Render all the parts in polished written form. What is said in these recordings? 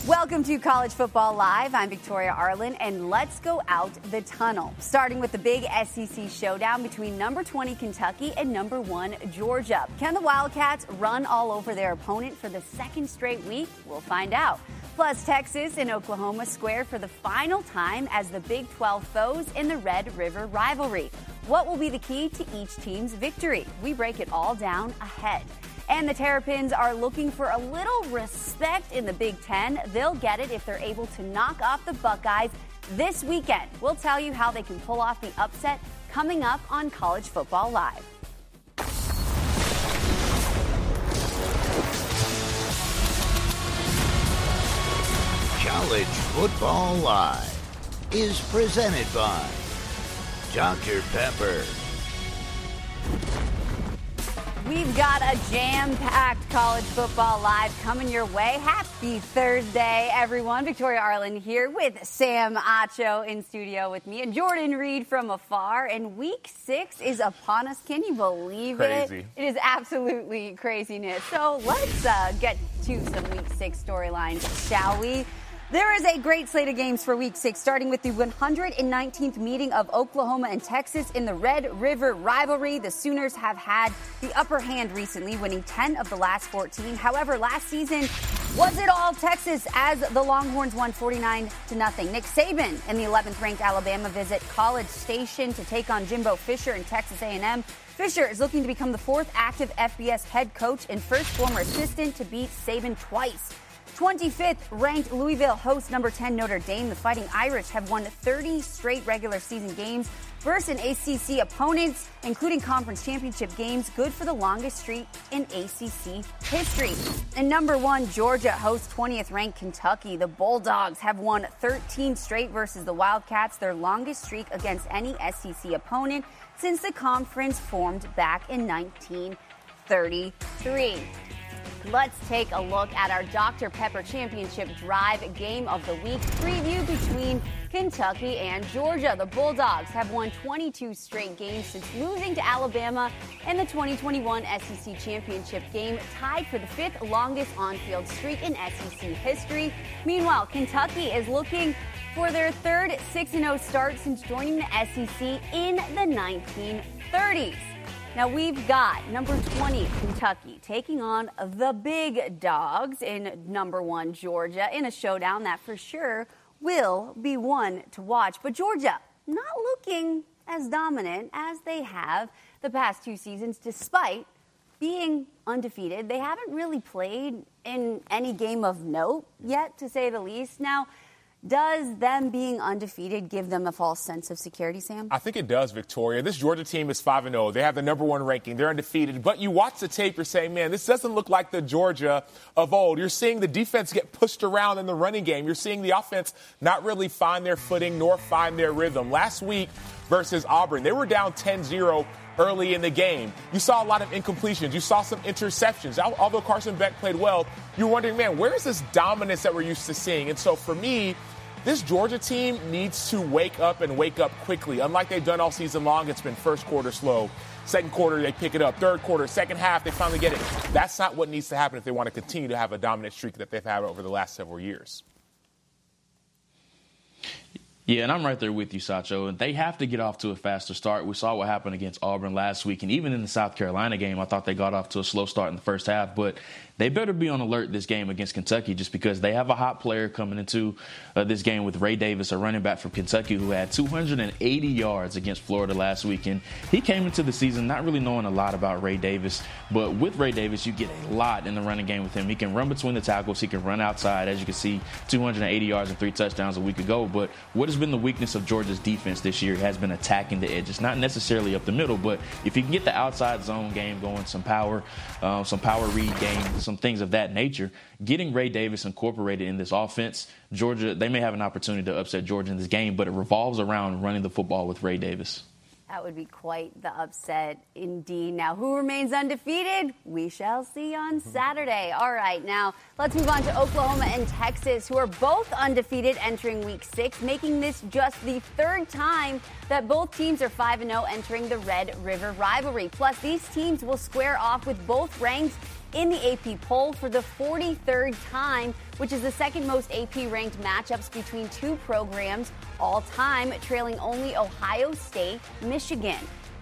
Welcome to College Football Live. I'm Victoria Arlen, and let's go out the tunnel. Starting with the big SEC showdown between number 20 Kentucky and number 1 Georgia. Can the Wildcats run all over their opponent for the second straight week? We'll find out. Plus, Texas and Oklahoma square for the final time as the Big 12 foes in the Red River rivalry. What will be the key to each team's victory? We break it all down ahead. And the Terrapins are looking for a little respect in the Big Ten. They'll get it if they're able to knock off the Buckeyes this weekend. We'll tell you how they can pull off the upset coming up on College Football Live. College Football Live is presented by Dr. Pepper. We've got a jam-packed College Football Live coming your way. Happy Thursday, everyone. Victoria Arlen here with Sam Acho in studio with me and Jordan Reed from afar. And Week 6 is upon us. Can you believe it? Crazy. It is absolutely craziness. So let's get to some Week 6 storylines, shall we? There is a great slate of games for Week 6, starting with the 119th meeting of Oklahoma and Texas in the Red River rivalry. The Sooners have had the upper hand recently, winning 10 of the last 14. However, last season was it all Texas as the Longhorns won 49-0. Nick Saban and the 11th-ranked Alabama visit College Station to take on Jimbo Fisher and Texas A&M. Fisher is looking to become the 4th active FBS head coach and first former assistant to beat Saban twice. 25th ranked Louisville hosts number 10 Notre Dame. The Fighting Irish have won 30 straight regular season games versus ACC opponents, including conference championship games, good for the longest streak in ACC history. And number 1 Georgia hosts 20th ranked Kentucky. The Bulldogs have won 13 straight versus the Wildcats, their longest streak against any SEC opponent since the conference formed back in 1933. Let's take a look at our Dr. Pepper Championship Drive Game of the Week preview between Kentucky and Georgia. The Bulldogs have won 22 straight games since losing to Alabama in the 2021 SEC Championship game, tied for the 5th longest on-field streak in SEC history. Meanwhile, Kentucky is looking for their 3rd 6-0 start since joining the SEC in the 1930s. Now, we've got number 20, Kentucky, taking on the big dogs in number 1, Georgia, in a showdown that for sure will be one to watch. But Georgia not looking as dominant as they have the past 2 seasons, despite being undefeated. They haven't really played in any game of note yet, to say the least. Now, does them being undefeated give them a false sense of security, Sam? I think it does, Victoria. This Georgia team is 5-0. They have the number 1 ranking. They're undefeated. But you watch the tape, you're saying, man, this doesn't look like the Georgia of old. You're seeing the defense get pushed around in the running game. You're seeing the offense not really find their footing nor find their rhythm. Last week versus Auburn, they were down 10-0 early in the game. You saw a lot of incompletions. You saw some interceptions. Although Carson Beck played well, you're wondering, man, where is this dominance that we're used to seeing? And so for me, this Georgia team needs to wake up and wake up quickly. Unlike they've done all season long, it's been first quarter slow. Second quarter, they pick it up. Third quarter, second half, they finally get it. That's not what needs to happen if they want to continue to have a dominant streak that they've had over the last several years. Yeah, and I'm right there with you, Sacho. And they have to get off to a faster start. We saw what happened against Auburn last week. And even in the South Carolina game, I thought they got off to a slow start in the first half. But they better be on alert this game against Kentucky just because they have a hot player coming into this game with Ray Davis, a running back from Kentucky who had 280 yards against Florida last week. And he came into the season not really knowing a lot about Ray Davis. But with Ray Davis, you get a lot in the running game with him. He can run between the tackles. He can run outside. As you can see, 280 yards and 3 touchdowns a week ago. But what has been the weakness of Georgia's defense this year has been attacking the edges. Not necessarily up the middle, but if you can get the outside zone game going, some power read game, some things of that nature, getting Ray Davis incorporated in this offense, Georgia, they may have an opportunity to upset Georgia in this game, but it revolves around running the football with Ray Davis. That would be quite the upset indeed. Now, who remains undefeated? We shall see on Saturday. All right, now let's move on to Oklahoma and Texas, who are both undefeated entering Week 6, making this just the 3rd time that both teams are 5-0 entering the Red River rivalry. Plus, these teams will square off with both ranked in the AP poll for the 43rd time, which is the second most AP-ranked matchups between two programs all time, trailing only Ohio State, Michigan.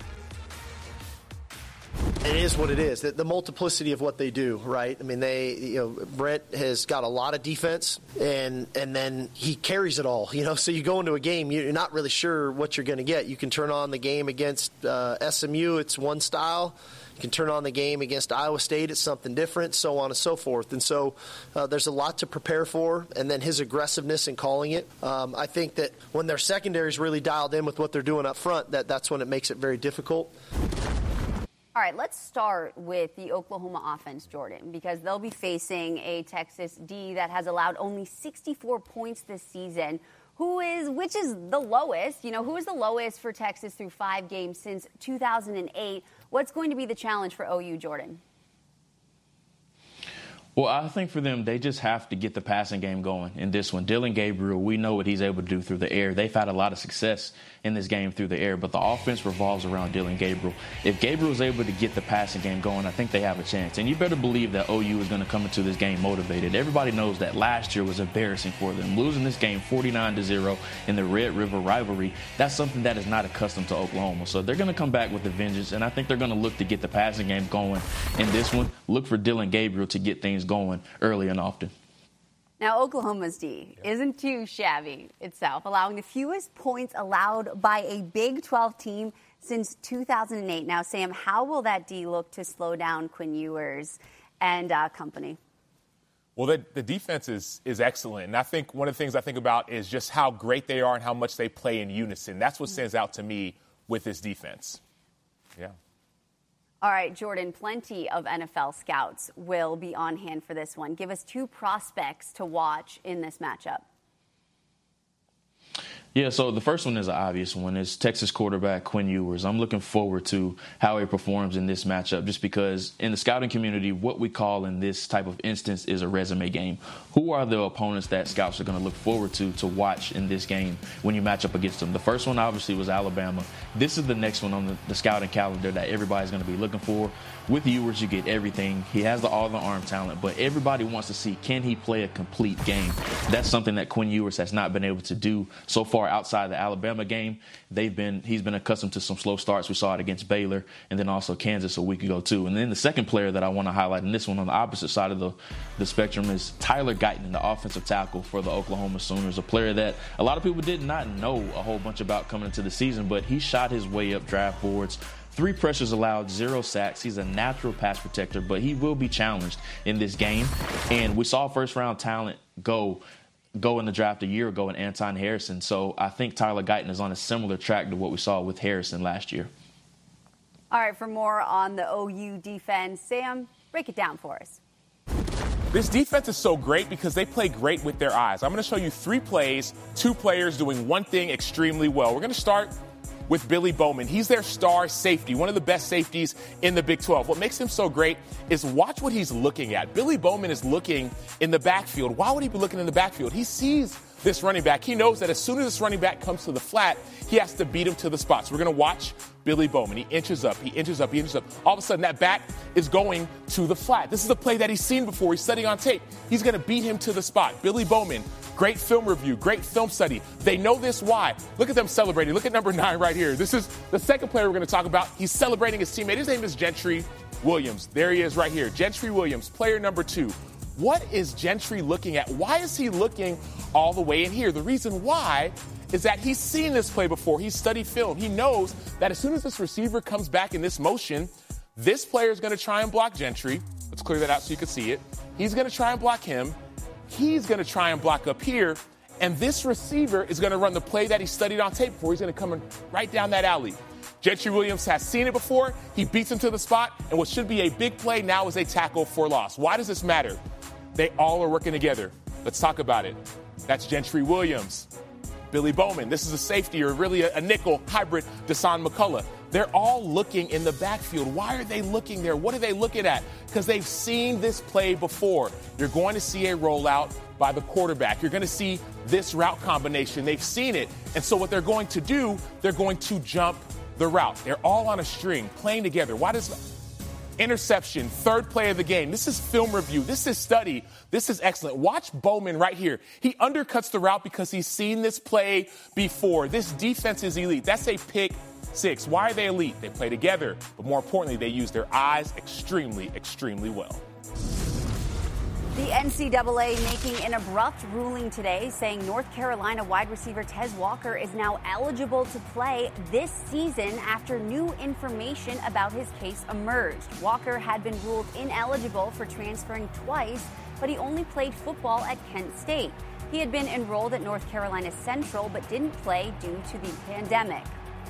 It is what it is. The multiplicity of what they do, right? I mean, Brent has got a lot of defense, and then he carries it all. So you go into a game, you're not really sure what you're going to get. You can turn on the game against SMU, it's one style. You can turn on the game against Iowa State, it's something different, so on and so forth. And so there's a lot to prepare for, and then his aggressiveness in calling it. I think that when their secondary is really dialed in with what they're doing up front, that's when it makes it very difficult. All right, let's start with the Oklahoma offense, Jordan, because they'll be facing a Texas D that has allowed only 64 points this season, which is the lowest. Who is the lowest for Texas through 5 games since 2008? What's going to be the challenge for OU, Jordan? Well, I think for them, they just have to get the passing game going in this one. Dillon Gabriel, we know what he's able to do through the air. They've had a lot of success in this game through the air, but the offense revolves around Dillon Gabriel. If Gabriel's able to get the passing game going, I think they have a chance. And you better believe that OU is going to come into this game motivated. Everybody knows that last year was embarrassing for them. Losing this game 49-0 in the Red River rivalry, that's something that is not accustomed to Oklahoma. So they're going to come back with a vengeance, and I think they're going to look to get the passing game going in this one. Look for Dillon Gabriel to get things going early and often. Now, Oklahoma's D isn't too shabby itself, allowing the fewest points allowed by a Big 12 team since 2008. Now, Sam, how will that D look to slow down Quinn Ewers and company? Well, the defense is excellent. And I think one of the things I think about is just how great they are and how much they play in unison. That's what stands out to me with this defense. Yeah. All right, Jordan, plenty of NFL scouts will be on hand for this one. Give us 2 prospects to watch in this matchup. Yeah, so the first one is an obvious one. It's Texas quarterback Quinn Ewers. I'm looking forward to how he performs in this matchup just because in the scouting community, what we call in this type of instance is a resume game. Who are the opponents that scouts are going to look forward to watch in this game when you match up against them? The first one obviously was Alabama. This is the next one on the scouting calendar that everybody's going to be looking for. With Ewers, you get everything. He has all the arm talent, but everybody wants to see, can he play a complete game? That's something that Quinn Ewers has not been able to do so far outside the Alabama game. He's been accustomed to some slow starts. We saw it against Baylor and then also Kansas a week ago too. And then the second player that I want to highlight, and this one on the opposite side of the spectrum, is Tyler Guyton, the offensive tackle for the Oklahoma Sooners, a player that a lot of people did not know a whole bunch about coming into the season, but he shot his way up draft boards. 3 pressures allowed, 0 sacks. He's a natural pass protector, but he will be challenged in this game. And we saw first-round talent go in the draft a year ago in Anton Harrison. So I think Tyler Guyton is on a similar track to what we saw with Harrison last year. All right, for more on the OU defense, Sam, break it down for us. This defense is so great because they play great with their eyes. I'm going to show you 3 plays, 2 players doing one thing extremely well. We're going to start with Billy Bowman. He's their star safety, one of the best safeties in the Big 12. What makes him so great is watch what he's looking at. Billy Bowman is looking in the backfield. Why would he be looking in the backfield? He sees this running back. He knows that as soon as this running back comes to the flat, he has to beat him to the spot. So we're going to watch Billy Bowman. He inches up, he inches up, he inches up. All of a sudden, that back is going to the flat. This is a play that he's seen before. He's studying on tape. He's going to beat him to the spot. Billy Bowman, great film review, great film study. They know this. Why? Look at them celebrating. Look at number 9 right here. This is the second player we're going to talk about. He's celebrating his teammate. His name is Gentry Williams. There he is right here. Gentry Williams, player number 2. What is Gentry looking at? Why is he looking all the way in here? The reason why is that he's seen this play before. He's studied film. He knows that as soon as this receiver comes back in this motion, this player is going to try and block Gentry. Let's clear that out so you can see it. He's going to try and block him. He's going to try and block up here. And this receiver is going to run the play that he studied on tape before. He's going to come right down that alley. Gentry Williams has seen it before. He beats him to the spot. And what should be a big play now is a tackle for loss. Why does this matter? They all are working together. Let's talk about it. That's Gentry Williams. Billy Bowman. This is a safety or really a nickel hybrid, Dasan McCullough. They're all looking in the backfield. Why are they looking there? What are they looking at? Because they've seen this play before. You're going to see a rollout by the quarterback. You're going to see this route combination. They've seen it. And so what they're going to do, they're going to jump the route. They're all on a string, playing together. Why does Interception, third play of the game. This is film review. This is study. This is excellent. Watch Bowman right here. He undercuts the route because he's seen this play before. This defense is elite. That's a pick six. Why are they elite? They play together, but more importantly, they use their eyes extremely, extremely well. The NCAA making an abrupt ruling today saying North Carolina wide receiver Tez Walker is now eligible to play this season after new information about his case emerged. Walker had been ruled ineligible for transferring twice, but he only played football at Kent State. He had been enrolled at North Carolina Central but didn't play due to the pandemic.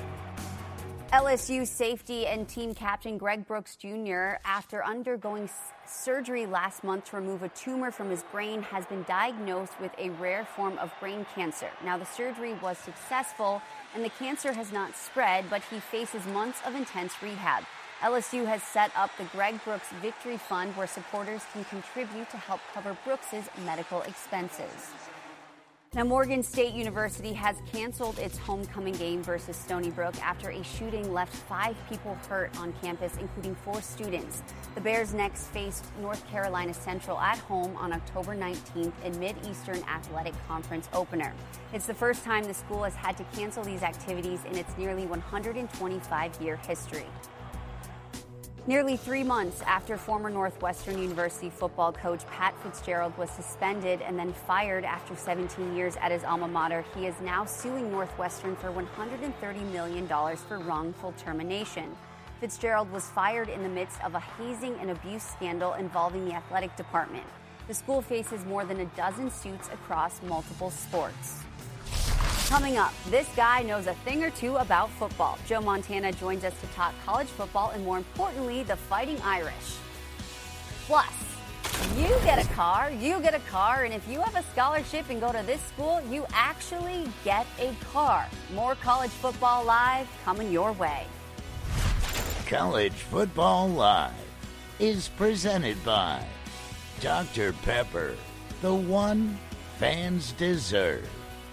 LSU safety and team captain Greg Brooks Jr., after undergoing surgery last month to remove a tumor from his brain, has been diagnosed with a rare form of brain cancer. Now, the surgery was successful and the cancer has not spread, but he faces months of intense rehab. LSU has set up the Greg Brooks Victory Fund where supporters can contribute to help cover Brooks's medical expenses. Now, Morgan State University has canceled its homecoming game versus Stony Brook after a shooting left 5 people hurt on campus, including 4 students. The Bears next face North Carolina Central at home on October 19th in Mid-Eastern Athletic Conference opener. It's the first time the school has had to cancel these activities in its nearly 125-year history. Nearly 3 months after former Northwestern University football coach Pat Fitzgerald was suspended and then fired after 17 years at his alma mater, he is now suing Northwestern for $130 million for wrongful termination. Fitzgerald was fired in the midst of a hazing and abuse scandal involving the athletic department. The school faces more than a dozen suits across multiple sports. Coming up, this guy knows a thing or two about football. Joe Montana joins us to talk college football and, more importantly, the Fighting Irish. Plus, you get a car, and if you have a scholarship and go to this school, you actually get a car. More College Football Live coming your way. College Football Live is presented by Dr. Pepper, the one fans deserve.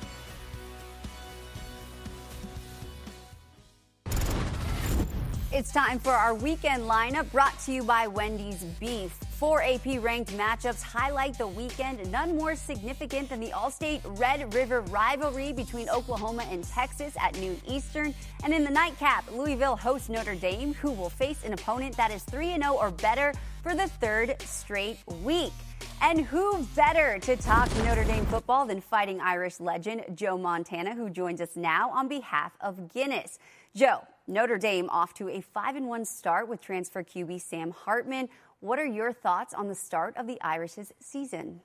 It's time for our weekend lineup, brought to you by Wendy's Beef. 4 AP-ranked matchups highlight the weekend, none more significant than the All-State Red River rivalry between Oklahoma and Texas at noon Eastern. And in the nightcap, Louisville hosts Notre Dame, who will face an opponent that is 3-0 or better for the 3rd straight week. And who better to talk Notre Dame football than Fighting Irish legend Joe Montana, who joins us now on behalf of Guinness. Joe, Notre Dame off to a 5-1 start with transfer QB Sam Hartman. What are your thoughts on the start of the Irish's season?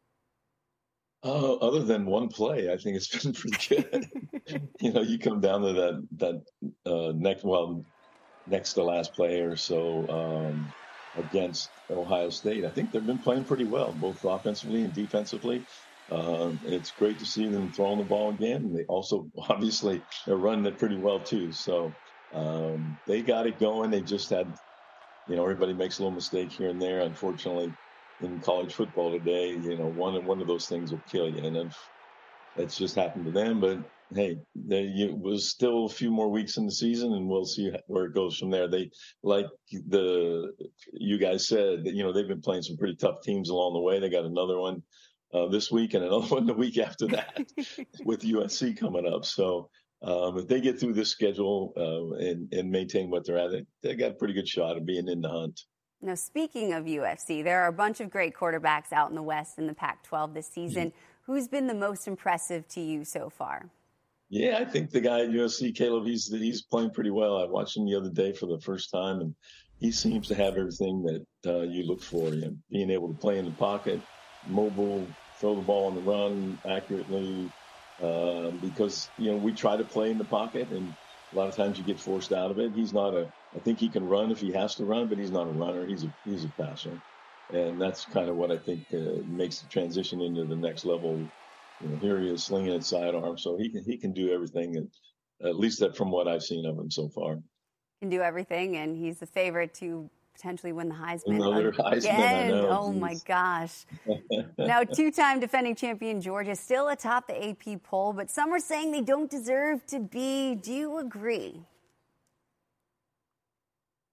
Other than one play, I think it's been pretty good. You come down to that next to last play or so against Ohio State. I think they've been playing pretty well, both offensively and defensively. It's great to see them throwing the ball again. They also, obviously, they're running it pretty well too. So they got it going. They just had, everybody makes a little mistake here and there. Unfortunately, in college football today, one of those things will kill you. And it's just happened to them. But hey, it was still a few more weeks in the season, and we'll see where it goes from there. They, like you guys said, they've been playing some pretty tough teams along the way. They got another one this week and another one the week after that with USC coming up. So if they get through this schedule and maintain what they're at, they got a pretty good shot of being in the hunt. Now, speaking of USC, there are a bunch of great quarterbacks out in the West in the Pac-12 this season. Who's been the most impressive to you so far? Yeah, I think the guy at USC, Caleb, he's playing pretty well. I watched him the other day for the first time, and he seems to have everything that you look for. Being able to play in the pocket, mobile, throw the ball on the run accurately, because, we try to play in the pocket, and a lot of times you get forced out of it. I think he can run if he has to run, but he's not a runner. He's a passer. And that's kind of what I think makes the transition into the next level. Here he is slinging it sidearm, so he can do everything, at least from what I've seen of him so far. Can do everything, and he's the favorite to potentially win the Heisman Another again. Heisman, I know. Oh, my gosh. Now, 2-time defending champion Georgia still atop the AP poll, but some are saying they don't deserve to be. Do you agree?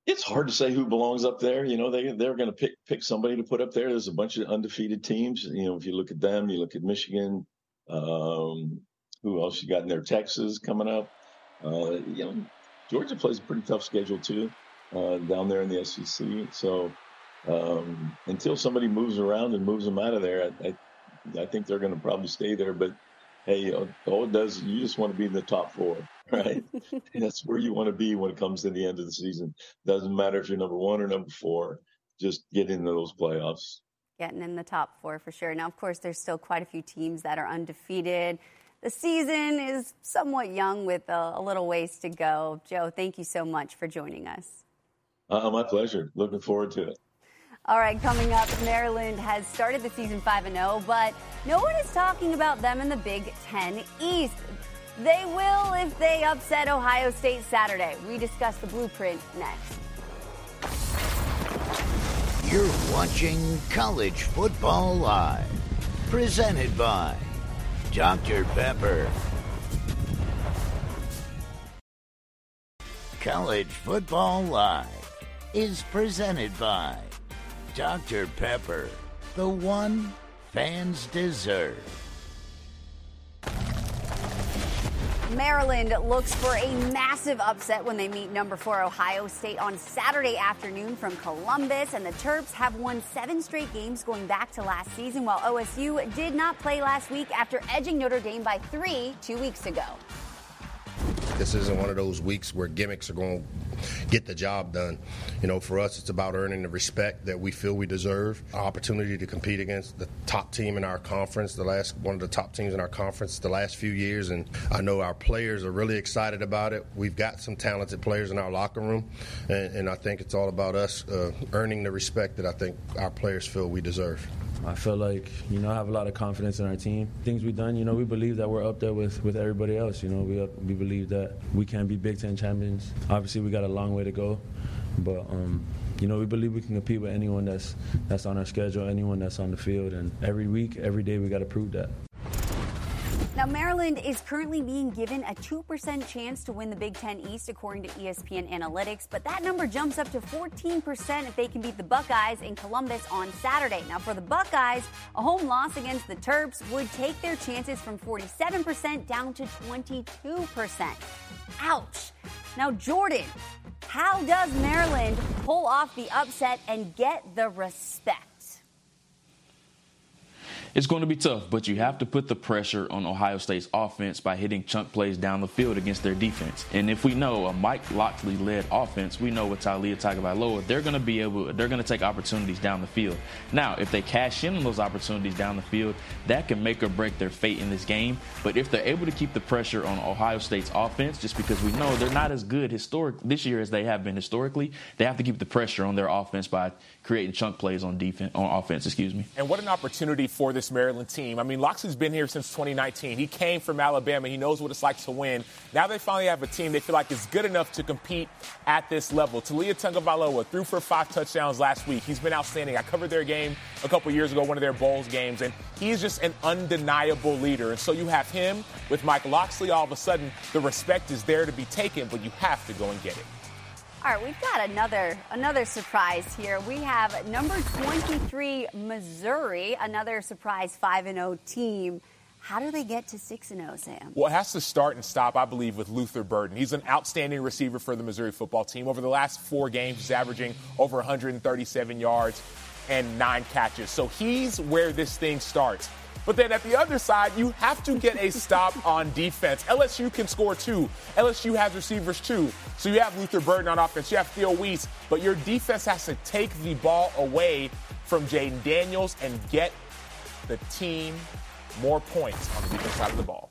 It's hard to say who belongs up there. You know, they're going to pick somebody to put up there. There's a bunch of undefeated teams. You know, if you look at them, you look at Michigan. Who else you got in there? Texas coming up. You know, Georgia plays a pretty tough schedule too down there in the SEC. So until somebody moves around and moves them out of there, I think they're going to probably stay there. But hey, all it does, you just want to be in the top 4, right? That's where you want to be when it comes to the end of the season. Doesn't matter if you're number 1 or number 4. Just get into those playoffs. Getting in the top 4 for sure. Now, of course, there's still quite a few teams that are undefeated. The season is somewhat young with a little ways to go. Joe, thank you so much for joining us. My pleasure. Looking forward to it. All right, coming up, Maryland has started the season 5-0, but no one is talking about them in the Big Ten East. They will if they upset Ohio State Saturday. We discuss the blueprint next. You're watching College Football Live, presented by Dr. Pepper. College Football Live is presented by Dr. Pepper, the one fans deserve. Maryland looks for a massive upset when they meet number 4 Ohio State on Saturday afternoon from Columbus, and the Terps have won 7 straight games going back to last season, while OSU did not play last week after edging Notre Dame by 3 2 weeks ago. This isn't one of those weeks where gimmicks are going to get the job done. You know, for us, it's about earning the respect that we feel we deserve, our opportunity to compete against the top team in our conference, one of the top teams in our conference the last few years, and I know our players are really excited about it. We've got some talented players in our locker room, and I think it's all about us earning the respect that I think our players feel we deserve. I feel like, I have a lot of confidence in our team. Things we've done, we believe that we're up there with everybody else. We believe that we can be Big Ten champions. Obviously, we got a long way to go, but we believe we can compete with anyone that's on our schedule, anyone that's on the field, and every week, every day, we got to prove that. Now, Maryland is currently being given a 2% chance to win the Big Ten East, according to ESPN Analytics, but that number jumps up to 14% if they can beat the Buckeyes in Columbus on Saturday. Now, for the Buckeyes, a home loss against the Terps would take their chances from 47% down to 22%. Ouch. Now, Jordan, how does Maryland pull off the upset and get the respect? It's going to be tough, but you have to put the pressure on Ohio State's offense by hitting chunk plays down the field against their defense. And if we know a Mike Locksley-led offense, we know with Taulia Tagovailoa, they're going to take opportunities down the field. Now, if they cash in on those opportunities down the field, that can make or break their fate in this game. But if they're able to keep the pressure on Ohio State's offense, just because we know they're not as good this year as they have been historically, they have to keep the pressure on their offense by creating chunk plays on offense. And what an opportunity for this Maryland team. I mean, Loxley's been here since 2019. He came from Alabama. He knows what it's like to win. Now they finally have a team they feel like is good enough to compete at this level. Taulia Tagovailoa threw for 5 touchdowns last week. He's been outstanding. I covered their game a couple years ago, one of their Bowls games, and he's just an undeniable leader. And so you have him with Mike Locksley. All of a sudden, the respect is there to be taken, but you have to go and get it. All right, we've got another surprise here. We have number 23, Missouri, another surprise 5-0 team. How do they get to 6-0, Sam? Well, it has to start and stop, I believe, with Luther Burden. He's an outstanding receiver for the Missouri football team. Over the last 4 games, he's averaging over 137 yards and 9 catches. So he's where this thing starts. But then at the other side, you have to get a stop on defense. LSU can score too. LSU has receivers too. So you have Luther Burden on offense. You have Theo Weiss. But your defense has to take the ball away from Jaden Daniels and get the team more points on the defense side of the ball.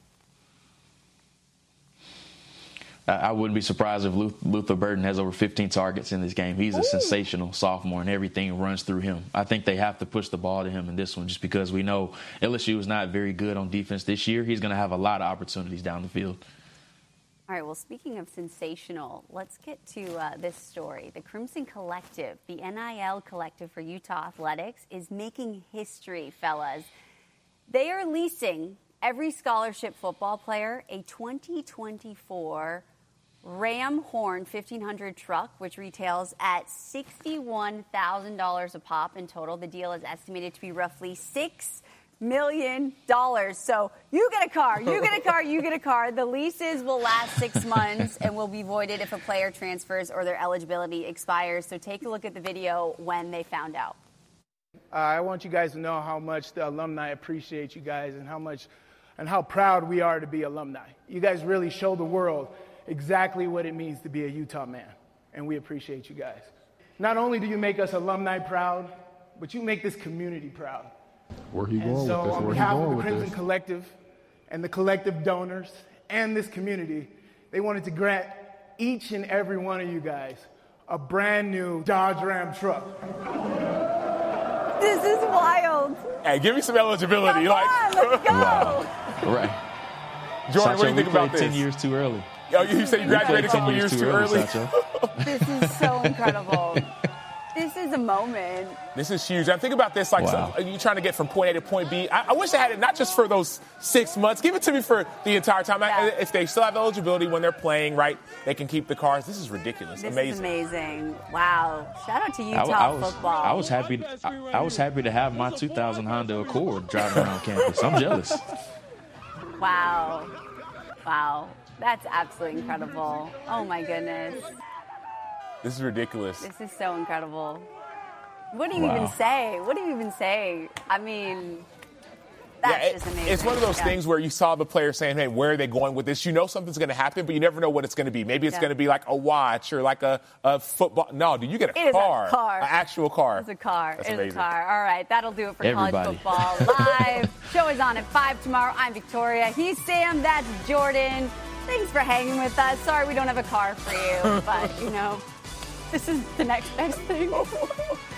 I wouldn't be surprised if Luther Burden has over 15 targets in this game. He's a sensational sophomore, and everything runs through him. I think they have to push the ball to him in this one just because we know LSU is not very good on defense this year. He's going to have a lot of opportunities down the field. All right, well, speaking of sensational, let's get to this story. The Crimson Collective, the NIL collective for Utah Athletics, is making history, fellas. They are leasing every scholarship football player a 2024 Ram Horn 1500 truck, which retails at $61,000 a pop in total. The deal is estimated to be roughly $6 million. So you get a car, you get a car, you get a car. The leases will last 6 months and will be voided if a player transfers or their eligibility expires. So take a look at the video when they found out. I want you guys to know how much the alumni appreciate you guys and how proud we are to be alumni. You guys really show the world exactly what it means to be a Utah man, and we appreciate you guys. Not only do you make us alumni proud, but you make this community proud. Where he going with So this? on Where he behalf of going the with Crimson this? Collective and the collective donors and this community, they wanted to grant each and every one of you guys a brand new Dodge Ram truck. This is wild. Hey, give me some eligibility. Come on, let's go. Wow. Right. Jordan, what do you think about played this? 10 years too early. Oh, you said you graduated a couple 10 years too early. Satcho. This is so incredible. This is a moment. This is huge. I'm thinking about this like Wow. you're trying to get from point A to point B. I wish I had it not just for those 6 months. Give it to me for the entire time. Yeah. If they still have eligibility when they're playing, right, they can keep the cars. This is ridiculous. This Amazing. is amazing. Wow. Shout out to Utah football. I was happy to have my 2000 Honda Accord driving around campus. I'm jealous. Wow. Wow. That's absolutely incredible. Oh, my goodness. This is ridiculous. This is so incredible. What do you Wow. even say? What do you even say? I mean, that's just amazing. It's one of those Yeah. things where you saw the player saying, hey, where are they going with this? You know something's going to happen, but you never know what it's going to be. Maybe it's Yeah. going to be like a watch or like a football. No, dude, you get It is a car. car. An actual car. It's a car. That's It's amazing. a car. All right, that'll do it for Everybody. College Football Live. Show is on at 5 tomorrow. I'm Victoria. He's Sam. That's Jordan. Thanks for hanging with us. Sorry we don't have a car for you, but, this is the next best thing.